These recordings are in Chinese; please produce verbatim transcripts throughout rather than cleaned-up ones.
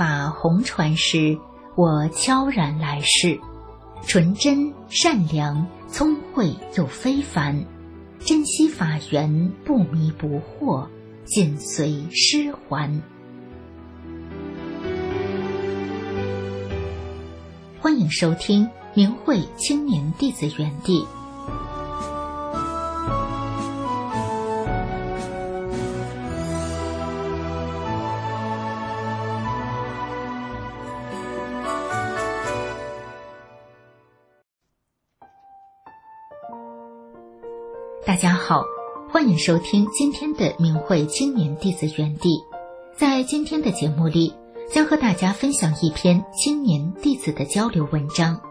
法红传时，我悄然来世，纯真善良，聪慧又非凡，珍惜法缘，不迷不惑，紧随师还。欢迎收听明慧青年弟子园地。大家好，欢迎收听今天的明慧青年弟子园地。在今天的节目里，将和大家分享一篇青年弟子的交流文章。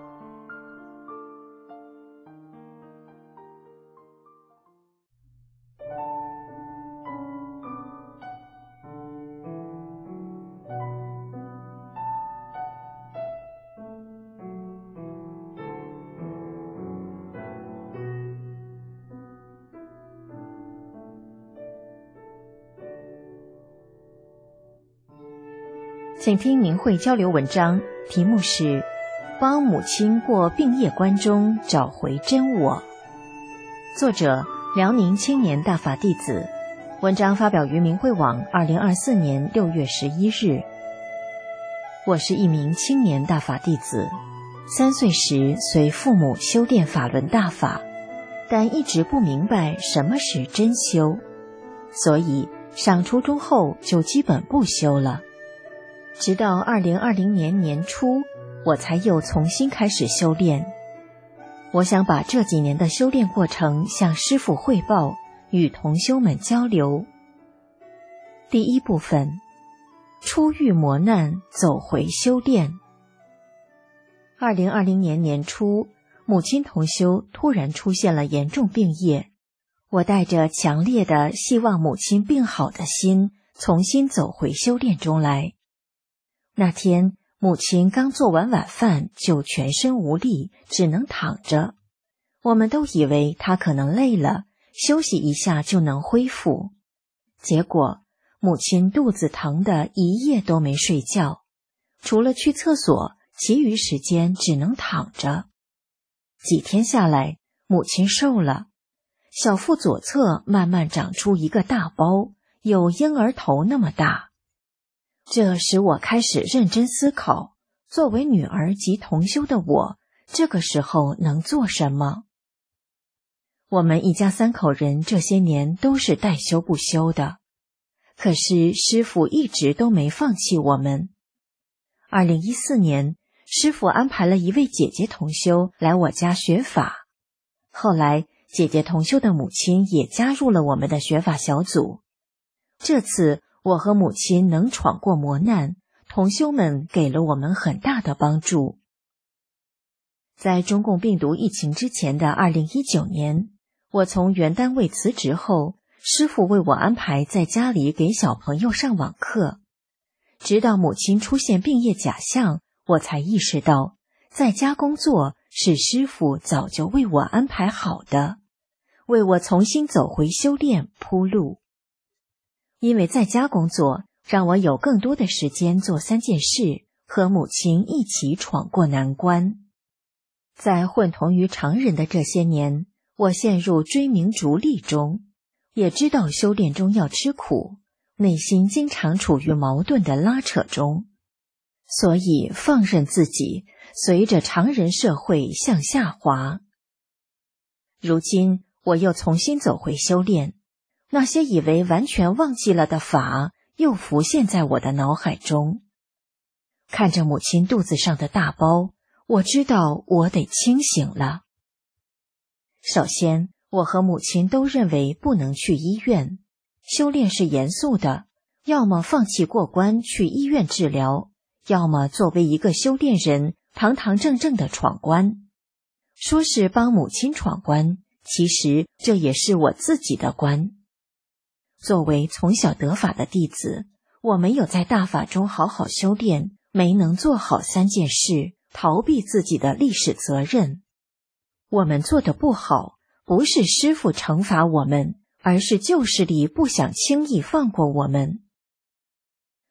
请听明慧交流文章，题目是帮母亲过病业关中找回真我。作者辽宁青年大法弟子，文章发表于明慧网二零二四年六月十一日。我是一名青年大法弟子，三岁时随父母修炼法轮大法，但一直不明白什么是真修，所以上初中后就基本不修了。直到二零二零年年初，我才又重新开始修炼。我想把这几年的修炼过程向师父汇报，与同修们交流。第一部分，初遇磨难，走回修炼。二零二零年年初，母亲同修突然出现了严重病业，我带着强烈的希望母亲病好的心，重新走回修炼中来。那天母亲刚做完晚饭就全身无力，只能躺着。我们都以为她可能累了，休息一下就能恢复。结果母亲肚子疼得一夜都没睡觉，除了去厕所，其余时间只能躺着。几天下来，母亲瘦了，小腹左侧慢慢长出一个大包，有婴儿头那么大。这使我开始认真思考，作为女儿及同修的我，这个时候能做什么？我们一家三口人这些年都是带修不修的，可是师父一直都没放弃我们。二零一四年，师父安排了一位姐姐同修来我家学法，后来姐姐同修的母亲也加入了我们的学法小组。这次我和母亲能闯过磨难，同修们给了我们很大的帮助。在中共病毒疫情之前的二零一九年，我从原单位辞职后，师父为我安排在家里给小朋友上网课。直到母亲出现病业假象，我才意识到，在家工作是师父早就为我安排好的，为我重新走回修炼铺路。因为在家工作，让我有更多的时间做三件事，和母亲一起闯过难关。在混同于常人的这些年，我陷入追名逐利中，也知道修炼中要吃苦，内心经常处于矛盾的拉扯中，所以放任自己随着常人社会向下滑。如今我又重新走回修炼，那些以为完全忘记了的法又浮现在我的脑海中。看着母亲肚子上的大包，我知道我得清醒了。首先，我和母亲都认为不能去医院，修炼是严肃的，要么放弃过关去医院治疗，要么作为一个修炼人堂堂正正的闯关。说是帮母亲闯关，其实这也是我自己的关。作为从小得法的弟子，我没有在大法中好好修炼，没能做好三件事，逃避自己的历史责任。我们做得不好，不是师父惩罚我们，而是旧势力不想轻易放过我们。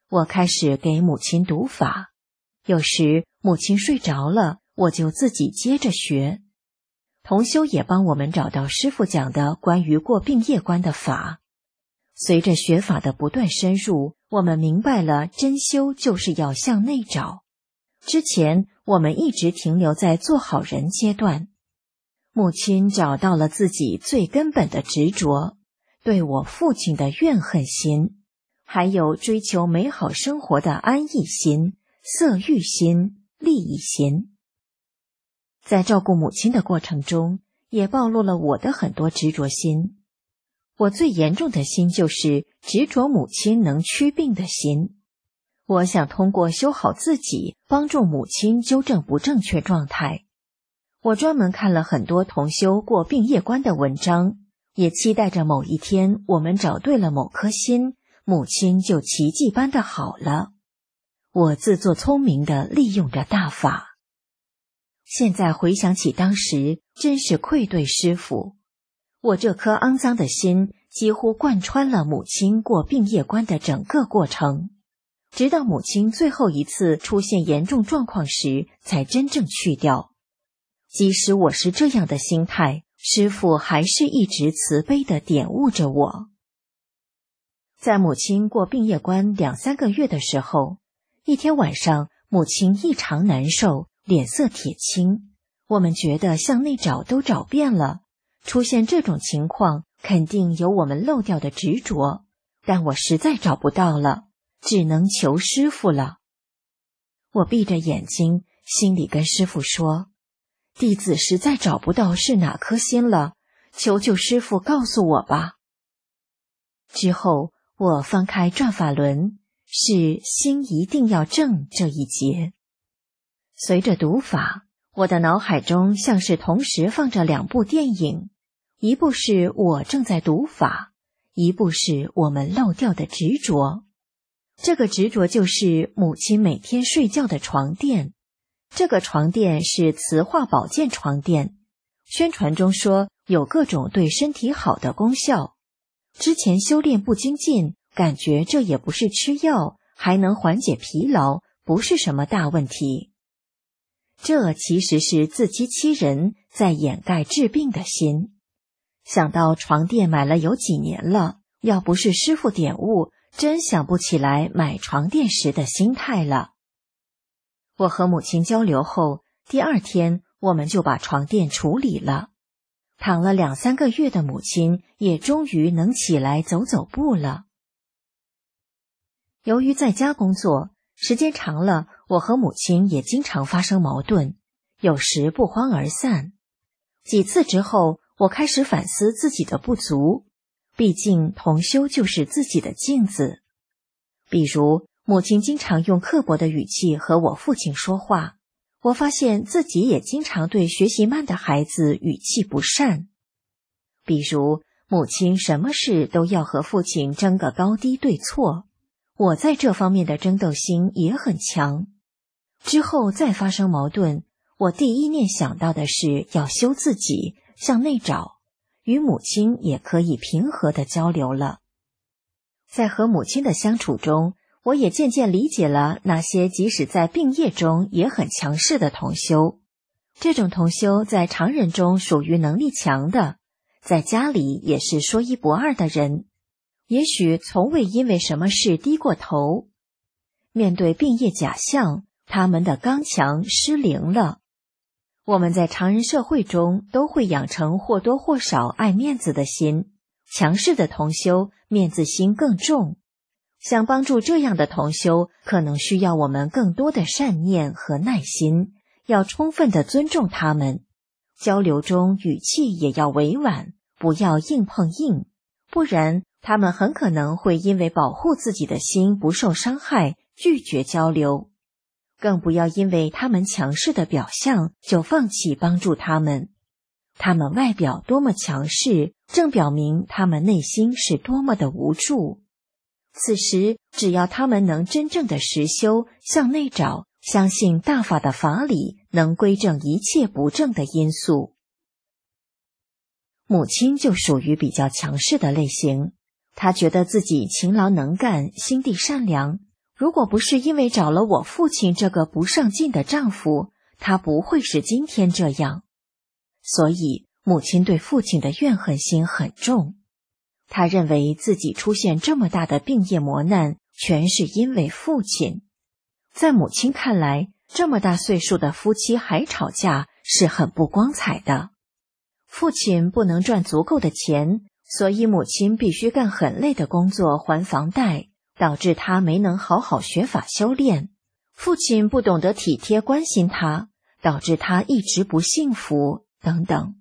我开始给母亲读法，有时母亲睡着了，我就自己接着学。同修也帮我们找到师父讲的关于过病业关的法。随着学法的不断深入，我们明白了真修就是要向内找。之前我们一直停留在做好人阶段。母亲找到了自己最根本的执着，对我父亲的怨恨心，还有追求美好生活的安逸心、色欲心、利益心。在照顾母亲的过程中，也暴露了我的很多执着心。我最严重的心就是执着母亲能祛病的心。我想通过修好自己，帮助母亲纠正不正确状态。我专门看了很多同修过病业关的文章，也期待着某一天我们找对了某颗心，母亲就奇迹般的好了。我自作聪明地利用着大法。现在回想起当时，真是愧对师父。我这颗肮脏的心几乎贯穿了母亲过病业关的整个过程，直到母亲最后一次出现严重状况时才真正去掉。即使我是这样的心态，师父还是一直慈悲地点悟着我。在母亲过病业关两三个月的时候，一天晚上母亲异常难受，脸色铁青，我们觉得向内找都找遍了，出现这种情况肯定有我们漏掉的执着，但我实在找不到了，只能求师父了。我闭着眼睛，心里跟师父说，弟子实在找不到是哪颗心了，求求师父告诉我吧。之后我翻开转法轮，是心一定要正这一节。随着读法，我的脑海中像是同时放着两部电影，一部是我正在读法，一部是我们漏掉的执着。这个执着就是母亲每天睡觉的床垫。这个床垫是磁化保健床垫，宣传中说有各种对身体好的功效。之前修炼不精进，感觉这也不是吃药，还能缓解疲劳，不是什么大问题。这其实是自欺欺人，在掩盖治病的心。想到床垫买了有几年了，要不是师父点悟，真想不起来买床垫时的心态了。我和母亲交流后，第二天我们就把床垫处理了。躺了两三个月的母亲也终于能起来走走步了。由于在家工作，时间长了，我和母亲也经常发生矛盾，有时不欢而散。几次之后，我开始反思自己的不足，毕竟同修就是自己的镜子。比如母亲经常用刻薄的语气和我父亲说话，我发现自己也经常对学习慢的孩子语气不善。比如母亲什么事都要和父亲争个高低对错，我在这方面的争斗心也很强。之后再发生矛盾，我第一念想到的是要修自己，向内找，与母亲也可以平和地交流了。在和母亲的相处中，我也渐渐理解了那些即使在病业中也很强势的同修。这种同修在常人中属于能力强的，在家里也是说一不二的人，也许从未因为什么事低过头。面对病业假象，他们的刚强失灵了。我们在常人社会中都会养成或多或少爱面子的心，强势的同修面子心更重。想帮助这样的同修，可能需要我们更多的善念和耐心，要充分地尊重他们。交流中语气也要委婉，不要硬碰硬，不然他们很可能会因为保护自己的心不受伤害，拒绝交流。更不要因为他们强势的表象就放弃帮助他们。他们外表多么强势，正表明他们内心是多么的无助。此时只要他们能真正的实修，向内找，相信大法的法理能归正一切不正的因素。母亲就属于比较强势的类型，她觉得自己勤劳能干，心地善良， 如果不是因为找了我父亲这个不上进的丈夫，她不会是今天这样。所以母亲对父亲的怨恨心很重，她认为自己出现这么大的病业磨难，全是因为父亲。在母亲看来，这么大岁数的夫妻还吵架是很不光彩的。父亲不能赚足够的钱，所以母亲必须干很累的工作还房贷，导致他没能好好学法修炼。父亲不懂得体贴关心他，导致他一直不幸福，等等。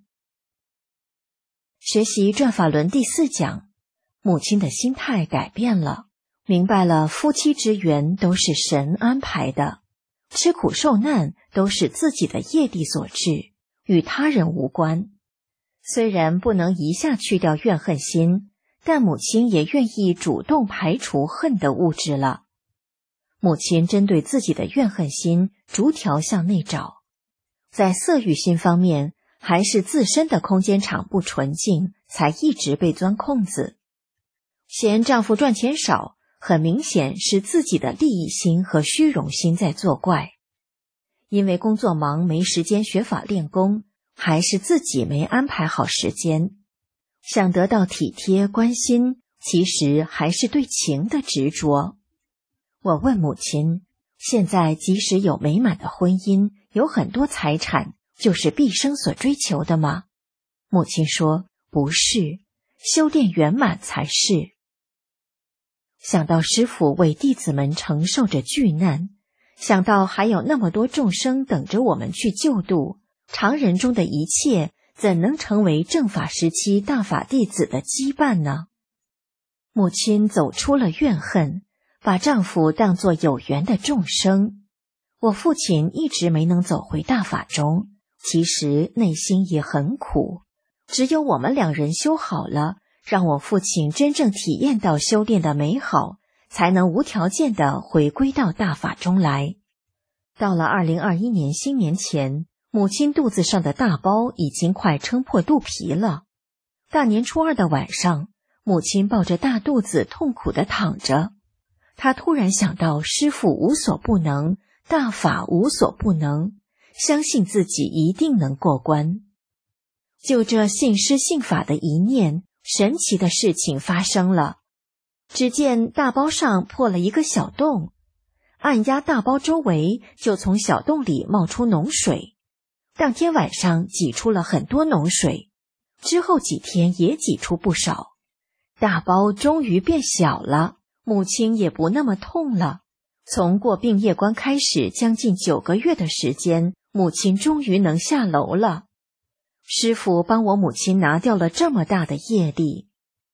学习转法轮第四讲，母亲的心态改变了，明白了夫妻之缘都是神安排的，吃苦受难都是自己的业力所致，与他人无关。虽然不能一下去掉怨恨心，但母亲也愿意主动排除恨的物质了。母亲针对自己的怨恨心逐条向内找，在色欲心方面，还是自身的空间场不纯净，才一直被钻空子。嫌丈夫赚钱少，很明显是自己的利益心和虚荣心在作怪。因为工作忙没时间学法练功，还是自己没安排好时间。想得到体贴关心，其实还是对情的执着。我问母亲，现在即使有美满的婚姻，有很多财产，就是毕生所追求的吗？母亲说，不是，修炼圆满才是。想到师父为弟子们承受着巨难，想到还有那么多众生等着我们去救度，常人中的一切怎能成为正法时期大法弟子的羁绊呢？母亲走出了怨恨，把丈夫当作有缘的众生。我父亲一直没能走回大法中，其实内心也很苦。只有我们两人修好了，让我父亲真正体验到修炼的美好，才能无条件地回归到大法中来。到了二零二一年新年前，母亲肚子上的大包已经快撑破肚皮了。大年初二的晚上，母亲抱着大肚子痛苦地躺着。她突然想到师父无所不能，大法无所不能，相信自己一定能过关。就这信师信法的一念，神奇的事情发生了。只见大包上破了一个小洞，按压大包周围，就从小洞里冒出脓水。当天晚上挤出了很多脓水，之后几天也挤出不少。大包终于变小了，母亲也不那么痛了。从过病业关开始，将近九个月的时间，母亲终于能下楼了。师父帮我母亲拿掉了这么大的业力。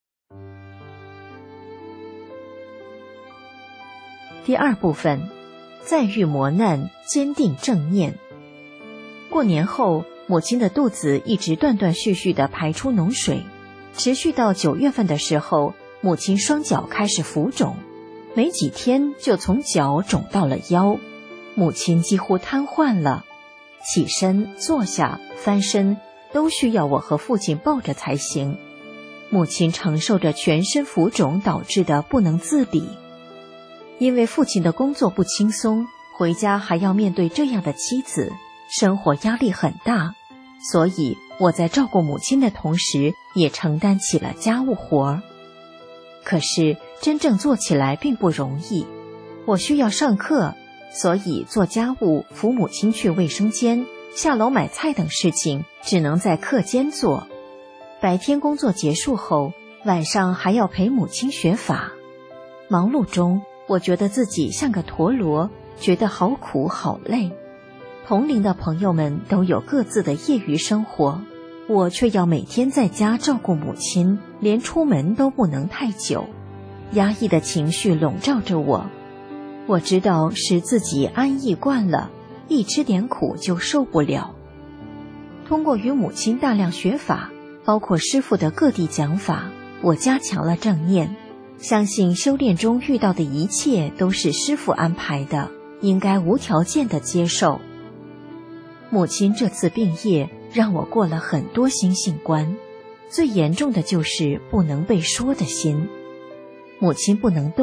第二部分，再遇磨难，坚定正念。过年后，母亲的肚子一直断断续续地排出脓水，持续到九月份的时候，母亲双脚开始浮肿，没几天就从脚肿到了腰，母亲几乎瘫痪了，起身、坐下、翻身都需要我和父亲抱着才行。母亲承受着全身浮肿导致的不能自理。因为父亲的工作不轻松，回家还要面对这样的妻子，生活压力很大，所以我在照顾母亲的同时，也承担起了家务活。可是真正做起来并不容易，我需要上课，所以做家务、扶母亲去卫生间、下楼买菜等事情只能在课间做。白天工作结束后，晚上还要陪母亲学法。忙碌中，我觉得自己像个陀螺，觉得好苦好累。同龄的朋友们都有各自的业余生活，我却要每天在家照顾母亲，连出门都不能太久。压抑的情绪笼罩着我，我知道是自己安逸惯了，一吃点苦就受不了。通过与母亲大量学法，包括师父的各地讲法，我加强了正念，相信修炼中遇到的一切都是师父安排的，应该无条件的接受。母亲这次病业让我过了很多心性关，最严重的就是不能被说的心。母亲不能动，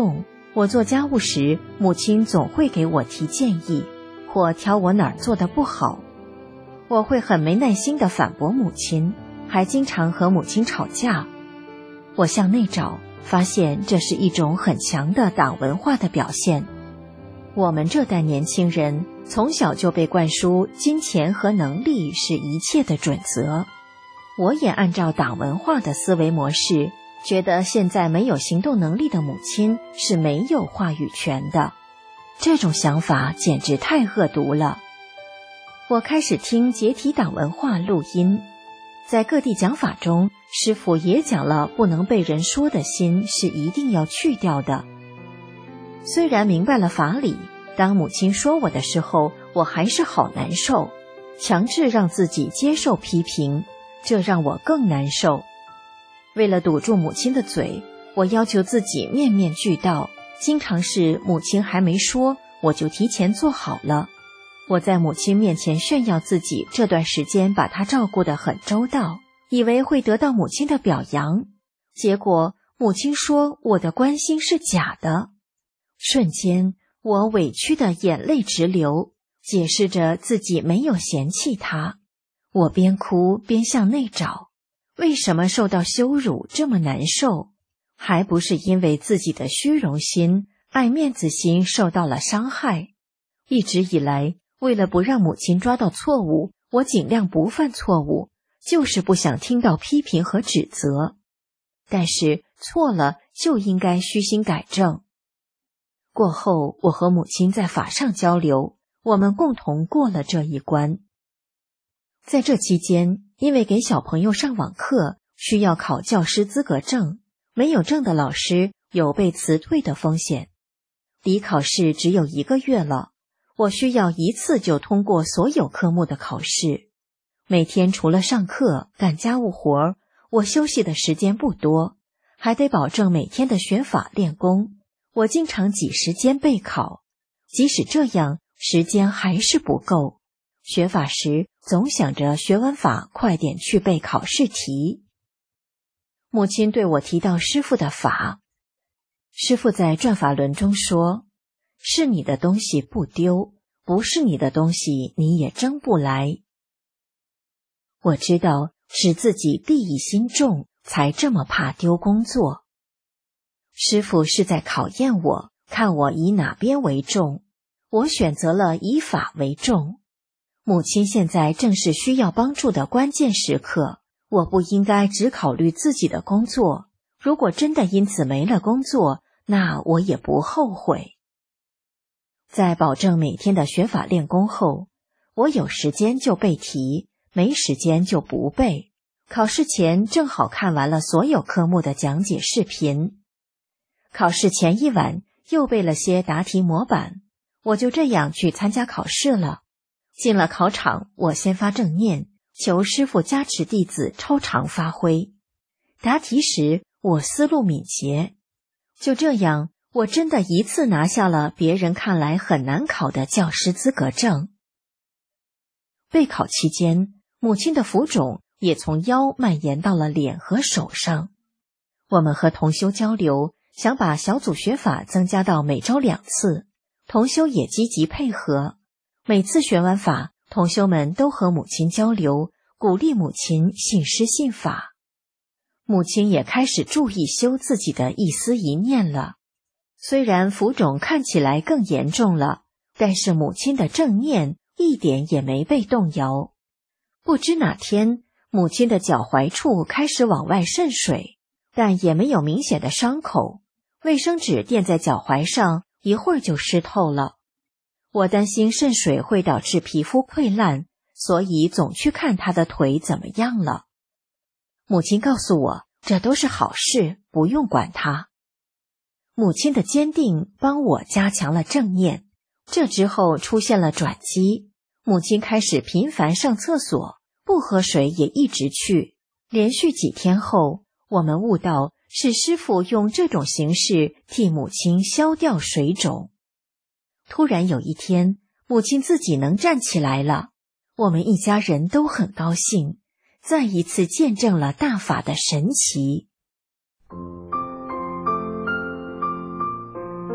我做家务时，母亲总会给我提建议，或挑我哪儿做得不好。我会很没耐心地反驳母亲，还经常和母亲吵架。我向内找，发现这是一种很强的党文化的表现。我们这代年轻人从小就被灌输金钱和能力是一切的准则。我也按照党文化的思维模式，觉得现在没有行动能力的母亲是没有话语权的。这种想法简直太恶毒了。我开始听解体党文化录音，在各地讲法中，师父也讲了不能被人说的心是一定要去掉的。虽然明白了法理，当母亲说我的时候，我还是好难受，强制让自己接受批评，这让我更难受。为了堵住母亲的嘴，我要求自己面面俱到，经常是母亲还没说，我就提前做好了。我在母亲面前炫耀自己这段时间把她照顾得很周到，以为会得到母亲的表扬，结果母亲说我的关心是假的。瞬间，我委屈的眼泪直流，解释着自己没有嫌弃她。我边哭边向内找，为什么受到羞辱这么难受？还不是因为自己的虚荣心、爱面子心受到了伤害。一直以来，为了不让母亲抓到错误，我尽量不犯错误，就是不想听到批评和指责。但是错了就应该虚心改正。过后，我和母亲在法上交流，我们共同过了这一关。在这期间，因为给小朋友上网课，需要考教师资格证，没有证的老师有被辞退的风险。离考试只有一个月了，我需要一次就通过所有科目的考试。每天除了上课、干家务活，我休息的时间不多，还得保证每天的学法练功。我经常挤时间备考，即使这样，时间还是不够。学法时总想着学完法快点去背考试题。母亲对我提到师父的法，师父在转法轮中说，是你的东西不丢，不是你的东西你也争不来。我知道是自己利益心重，才这么怕丢工作。师父是在考验我，看我以哪边为重。我选择了以法为重。母亲现在正是需要帮助的关键时刻，我不应该只考虑自己的工作。如果真的因此没了工作，那我也不后悔。在保证每天的学法练功后，我有时间就背题，没时间就不背。考试前正好看完了所有科目的讲解视频。考试前一晚又背了些答题模板，我就这样去参加考试了。进了考场，我先发正念，求师父加持弟子超常发挥。答题时，我思路敏捷。就这样，我真的一次拿下了别人看来很难考的教师资格证。备考期间，母亲的浮肿也从腰蔓延到了脸和手上。我们和同修交流，想把小组学法增加到每周两次，同修也积极配合。每次学完法，同修们都和母亲交流，鼓励母亲信师信法。母亲也开始注意修自己的一思一念了。虽然浮肿看起来更严重了，但是母亲的正念一点也没被动摇。不知哪天，母亲的脚踝处开始往外渗水，但也没有明显的伤口。卫生纸垫在脚踝上，一会儿就湿透了。我担心渗水会导致皮肤溃烂，所以总去看她的腿怎么样了。母亲告诉我，这都是好事，不用管她。母亲的坚定帮我加强了正念。这之后出现了转机，母亲开始频繁上厕所，不喝水也一直去。连续几天后，我们悟到是师父用这种形式替母亲消掉水肿。突然有一天，母亲自己能站起来了，我们一家人都很高兴，再一次见证了大法的神奇。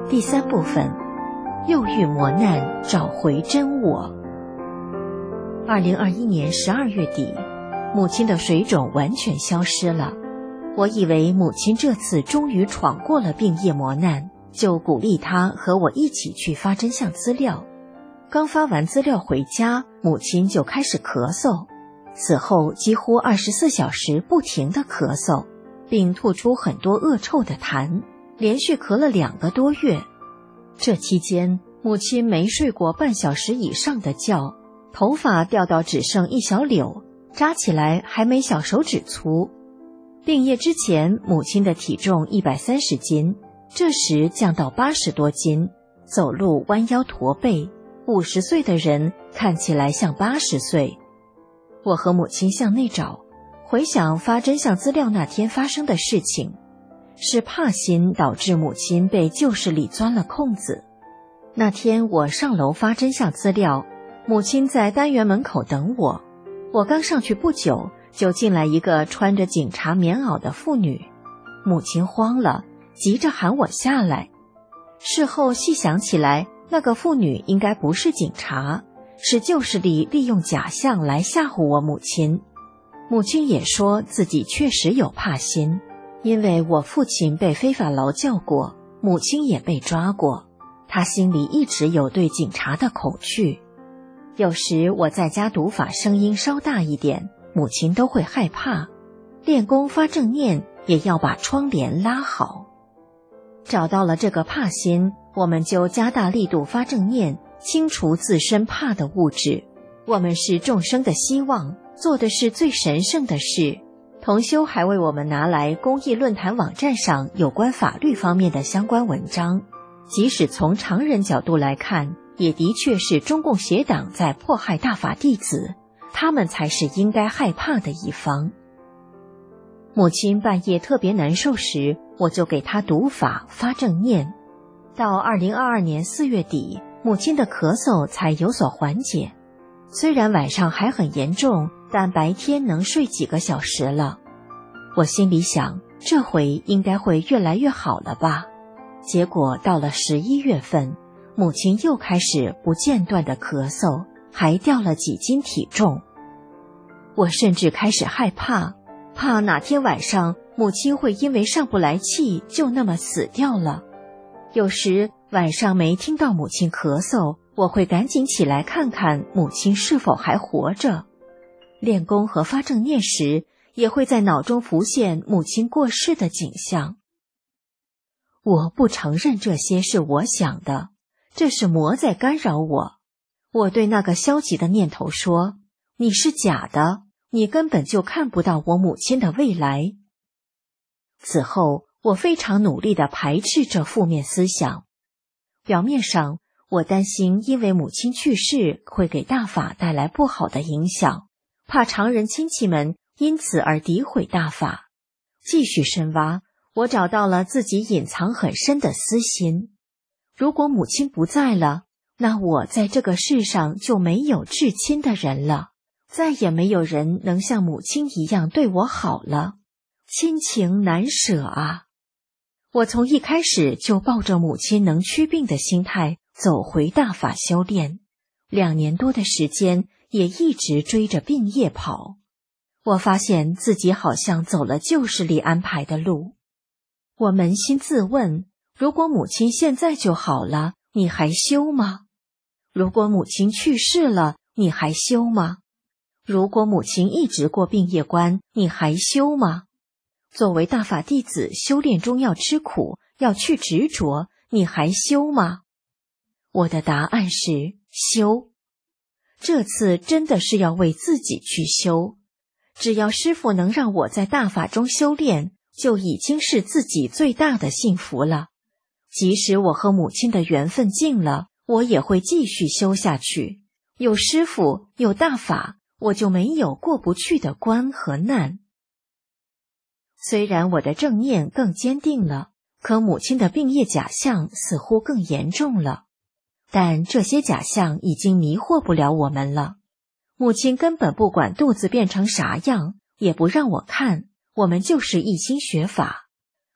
第三部分，又遇磨难，找回真我。二零二一年十二月底，母亲的水肿完全消失了。我以为母亲这次终于闯过了病业磨难，就鼓励她和我一起去发真相资料。刚发完资料回家，母亲就开始咳嗽，此后几乎二十四小时不停地咳嗽，并吐出很多恶臭的痰，连续咳了两个多月。这期间，母亲没睡过半小时以上的觉，头发掉到只剩一小绺，扎起来还没小手指粗。病业之前，母亲的体重一百三十斤，这时降到八十多斤，走路弯腰驼背，五十岁的人看起来像八十岁。我和母亲向内找，回想发真相资料那天发生的事情，是怕心导致母亲被旧事里钻了空子。那天我上楼发真相资料，母亲在单元门口等我，我刚上去不久，就进来一个穿着警察棉袄的妇女，母亲慌了，急着喊我下来。事后细想起来，那个妇女应该不是警察，是旧事里利用假象来吓唬我母亲。母亲也说自己确实有怕心，因为我父亲被非法劳教过，母亲也被抓过，她心里一直有对警察的恐惧。有时我在家读法声音稍大一点，母亲都会害怕。练功发正念也要把窗帘拉好。找到了这个怕心，我们就加大力度发正念，清除自身怕的物质。我们是众生的希望，做的是最神圣的事。同修还为我们拿来公益论坛网站上有关法律方面的相关文章，即使从常人角度来看，也的确是中共邪党在迫害大法弟子，他们才是应该害怕的一方。母亲半夜特别难受时，我就给她读法发正念。到二零二二年四月底，母亲的咳嗽才有所缓解。虽然晚上还很严重，但白天能睡几个小时了。我心里想，这回应该会越来越好了吧。结果到了十一月份，母亲又开始不间断的咳嗽，还掉了几斤体重。我甚至开始害怕，怕哪天晚上母亲会因为上不来气就那么死掉了。有时晚上没听到母亲咳嗽，我会赶紧起来看看母亲是否还活着。练功和发正念时，也会在脑中浮现母亲过世的景象。我不承认这些是我想的，这是魔在干扰我。我对那个消极的念头说，你是假的，你根本就看不到我母亲的未来。此后，我非常努力地排斥这负面思想。表面上，我担心因为母亲去世会给大法带来不好的影响，怕常人亲戚们因此而诋毁大法。继续深挖，我找到了自己隐藏很深的私心。如果母亲不在了，那我在这个世上就没有至亲的人了，再也没有人能像母亲一样对我好了，亲情难舍啊！我从一开始就抱着母亲能祛病的心态走回大法修炼，两年多的时间也一直追着病业跑。我发现自己好像走了旧事里安排的路。我扪心自问，如果母亲现在就好了，你还修吗？如果母亲去世了，你还修吗？如果母亲一直过病业关，你还修吗？作为大法弟子，修炼中要吃苦，要去执着，你还修吗？我的答案是修。这次真的是要为自己去修。只要师父能让我在大法中修炼，就已经是自己最大的幸福了。即使我和母亲的缘分尽了，我也会继续修下去。有师父，有大法，我就没有过不去的关和难。虽然我的正念更坚定了，可母亲的病业假象似乎更严重了。但这些假象已经迷惑不了我们了。母亲根本不管肚子变成啥样，也不让我看，我们就是一心学法。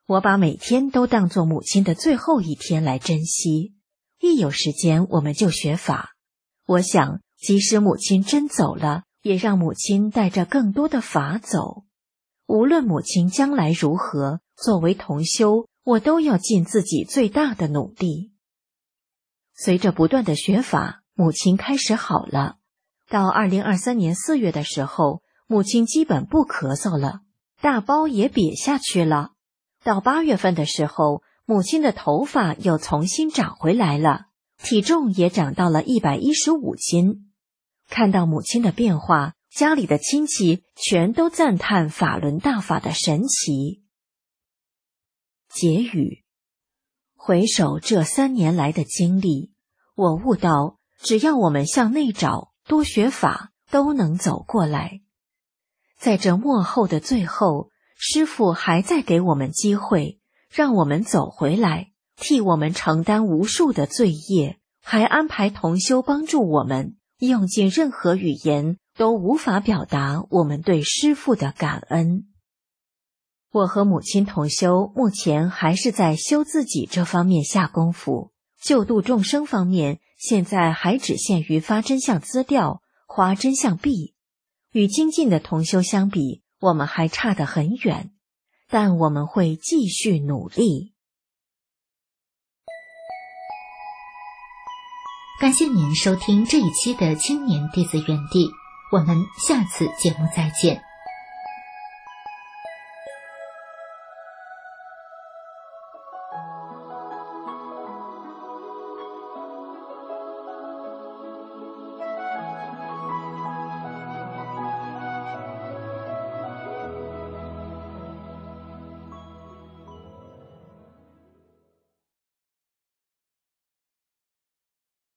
我把每天都当作母亲的最后一天来珍惜，一有时间我们就学法。我想，即使母亲真走了，也让母亲带着更多的法走。无论母亲将来如何，作为同修，我都要尽自己最大的努力。随着不断的学法，母亲开始好了。到二零二三年四月的时候，母亲基本不咳嗽了，大包也瘪下去了。到八月份的时候，母亲的头发又重新长回来了，体重也长到了一百一十五斤。看到母亲的变化，家里的亲戚全都赞叹法轮大法的神奇。结语：回首这三年来的经历，我悟到，只要我们向内找，多学法，都能走过来。在这末后的最后，师父还在给我们机会，让我们走回来，替我们承担无数的罪业，还安排同修帮助我们，用尽任何语言都无法表达我们对师父的感恩。我和母亲同修目前还是在修自己这方面下功夫，救度众生方面现在还只限于发真相资料、花真相币。与精进的同修相比，我们还差得很远，但我们会继续努力。 感谢您收听这一期的青年弟子园地，我们下次节目再见。